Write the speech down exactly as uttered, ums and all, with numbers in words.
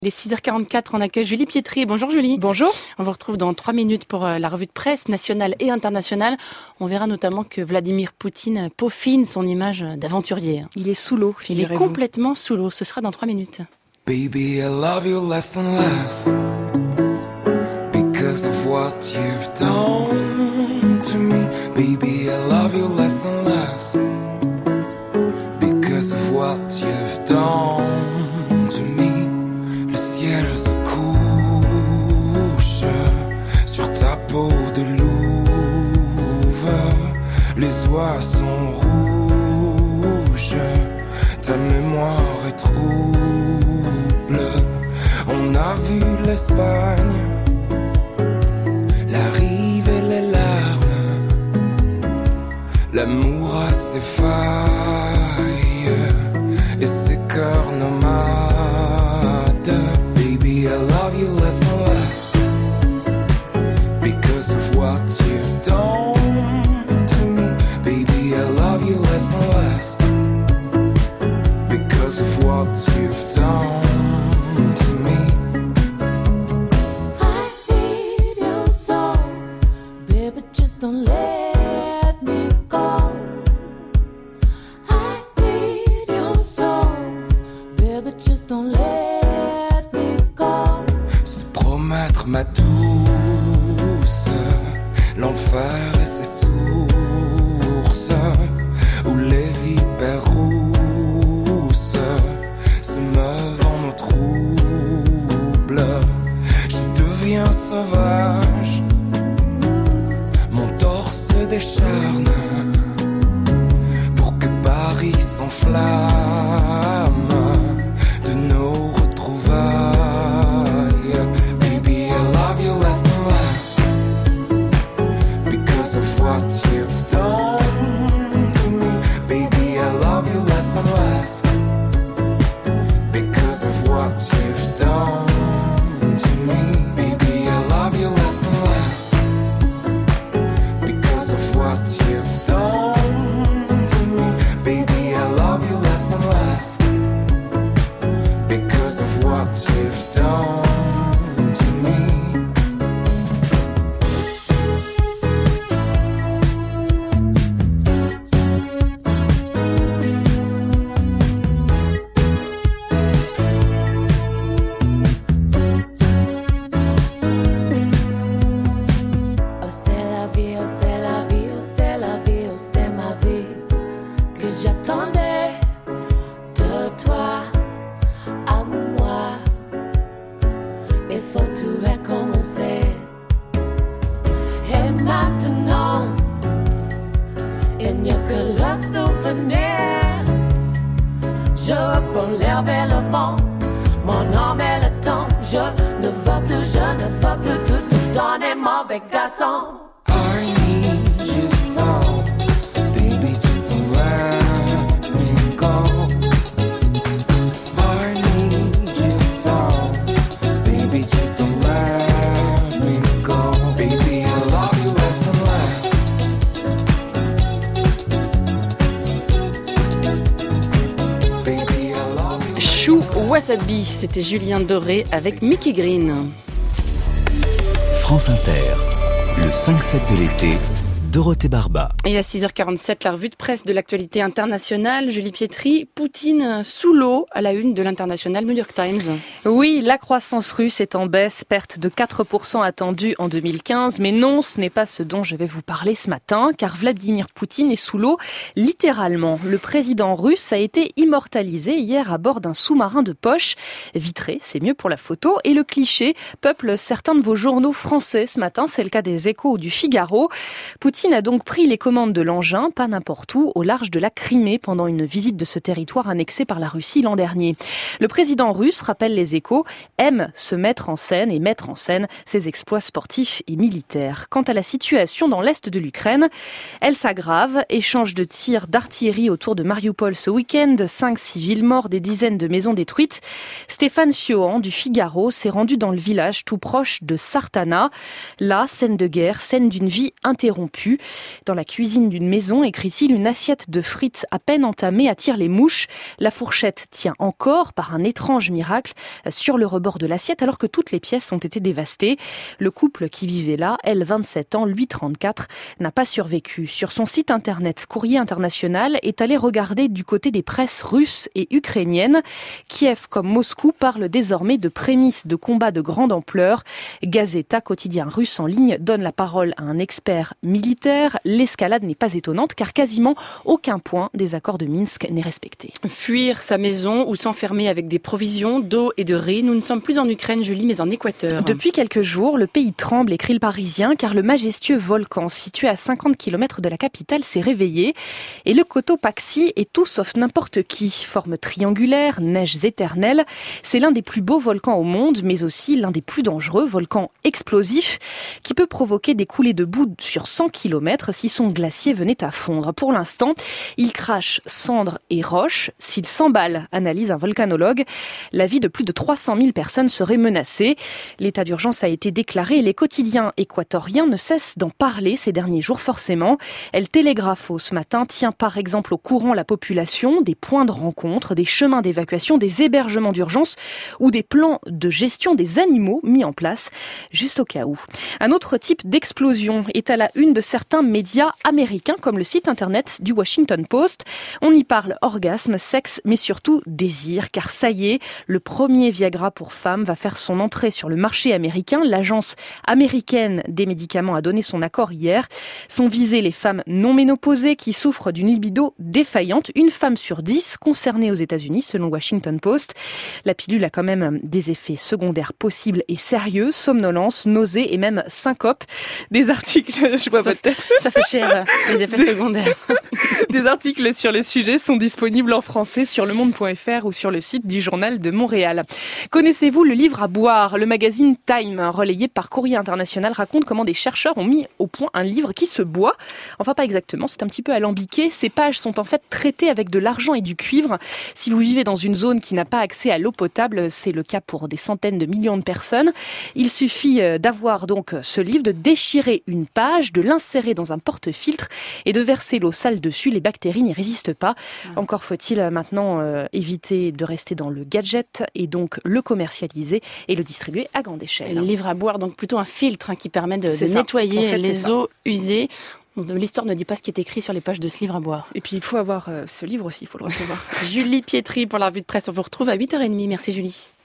Les six heures quarante-quatre, on accueille Julie Pietri. Bonjour Julie. Bonjour. On vous retrouve dans trois minutes pour la revue de presse nationale et internationale. On verra notamment que Vladimir Poutine peaufine son image d'aventurier. Il est sous l'eau, Il est complètement sous l'eau. Ce sera dans trois minutes. Baby, I love you less and less because of what you've done to me. Baby, I love you less and less because of what you've done to me. Le ciel se couche sur ta peau de louve. Les oies sont rouges, ta mémoire est trouble. On a vu l'Espagne, la rive et les larmes. L'amour a ses failles et ses cœurs nomades. Baby, I love you less and less because of what you've done to me. Baby, I love you less and less because of what you've done. Don't let me go. I need your soul, baby, just don't let me go. Se promettre ma douce, l'enfer et ses sources, où les vipères rousses se meuvent en eau trouble. Je deviens sauvage, décharne pour que Paris s'enflamme de nos retrouvailles. Baby, I love you less and less because of what you've done to me. Baby, I love you less and less because of what you've done to me. Baby, I love you less and less what you've done to me. Baby, I love you less and less because of what you've done to me. Oh, c'est la vie, oh, c'est la vie. J'attendais de toi à moi. Il faut tout recommencer. Et maintenant, il n'y a que le souvenir. Je reprends l'herbe et le vent, mon âme et le temps. Je ne veux plus, je ne veux plus tout, tout donner, mauvais garçon. I need you so. Wasabi, c'était Julien Doré avec Mickey Green. France Inter, le cinq sept de l'été, Dorothée Barba. Et à six heures quarante-sept, la revue de presse de l'actualité internationale, Julie Pietri, Poutine sous l'eau à la une de l'international New York Times. Oui, la croissance russe est en baisse, perte de quatre pour cent attendue en deux mille quinze. Mais non, ce n'est pas ce dont je vais vous parler ce matin, car Vladimir Poutine est sous l'eau, littéralement. Le président russe a été immortalisé hier à bord d'un sous-marin de poche. Vitré, c'est mieux pour la photo. Et le cliché peuple certains de vos journaux français ce matin, c'est le cas des Échos ou du Figaro. Poutine a donc pris les commandes de l'engin, pas n'importe où, au large de la Crimée, pendant une visite de ce territoire annexé par la Russie l'an dernier. Le président russe, rappelle les Échos, aime se mettre en scène et mettre en scène ses exploits sportifs et militaires. Quant à la situation dans l'est de l'Ukraine, elle s'aggrave. Échange de tirs d'artillerie autour de Mariupol ce week-end, cinq civils morts, des dizaines de maisons détruites. Stéphane Siohan du Figaro s'est rendu dans le village tout proche de Sartana. Là, scène de guerre, scène d'une vie interrompue. survécu. Dans la cuisine d'une maison, écrit-il, une assiette de frites à peine entamée attire les mouches. La fourchette tient encore, par un étrange miracle, sur le rebord de l'assiette alors que toutes les pièces ont été dévastées. Le couple qui vivait là, elle vingt-sept ans, lui trente-quatre, n'a pas survécu. Sur son site internet, Courrier International est allé regarder du côté des presses russes et ukrainiennes. Kiev comme Moscou parlent désormais de prémices de combats de grande ampleur. Gazeta, quotidien russe en ligne, donne la parole à un expert militaire. L'escalade n'est pas étonnante car quasiment aucun point des accords de Minsk n'est respecté. Fuir sa maison ou s'enfermer avec des provisions, d'eau et de riz. Nous ne sommes plus en Ukraine, Julie, mais en Équateur. Depuis quelques jours, le pays tremble, écrit le Parisien, car le majestueux volcan situé à cinquante kilomètres de la capitale s'est réveillé. Et le Cotopaxi est tout sauf n'importe qui. Forme triangulaire, neiges éternelles. C'est l'un des plus beaux volcans au monde, mais aussi l'un des plus dangereux, volcan explosif, qui peut provoquer des coulées de boue sur cent kilomètres si son glacier venait à fondre. Pour l'instant, il crache cendres et roches. S'il s'emballe, analyse un volcanologue, la vie de plus de trois cent mille personnes serait menacée. L'état d'urgence a été déclaré et les quotidiens équatoriens ne cessent d'en parler ces derniers jours forcément. El Telegrafo ce matin tient par exemple au courant la population, des points de rencontre, des chemins d'évacuation, des hébergements d'urgence ou des plans de gestion des animaux mis en place, juste au cas où. Un autre type d'explosion est à la une de certains médias américains comme le site internet du Washington Post. On y parle orgasme, sexe, mais surtout désir, car ça y est, le premier Viagra pour femmes va faire son entrée sur le marché américain. L'agence américaine des médicaments a donné son accord hier. Sont visées les femmes non ménopausées qui souffrent d'une libido défaillante. Une femme sur dix concernée aux États-Unis, selon Washington Post. La pilule a quand même des effets secondaires possibles et sérieux, somnolence, nausée et même syncope. Des articles, je vois ça, votre tête. Ça fait cher, les effets secondaires. Des articles sur le sujet sont disponibles en français sur le monde point f r ou sur le site du Journal de Montréal. Connaissez-vous le livre à boire ? Le magazine Time, relayé par Courrier International, raconte comment des chercheurs ont mis au point un livre qui se boit. Enfin, pas exactement, c'est un petit peu alambiqué. Ces pages sont en fait traitées avec de l'argent et du cuivre. Si vous vivez dans une zone qui n'a pas accès à l'eau potable, c'est le cas pour des centaines de millions de personnes. Il suffit d'avoir donc ce livre, de déchirer une page, de l'insérer dans un porte-filtre et de verser l'eau sale dessus. Les bactéries n'y résistent pas. Encore faut-il maintenant euh, éviter de rester dans le gadget et donc le commercialiser et le distribuer à grande échelle. Le livre à boire, donc plutôt un filtre hein, qui permet de, de nettoyer en fait, les eaux usées. L'histoire ne dit pas ce qui est écrit sur les pages de ce livre à boire. Et puis il faut avoir euh, ce livre aussi, il faut le recevoir. Julie Pietri pour la revue de presse. On vous retrouve à huit heures trente. Merci Julie.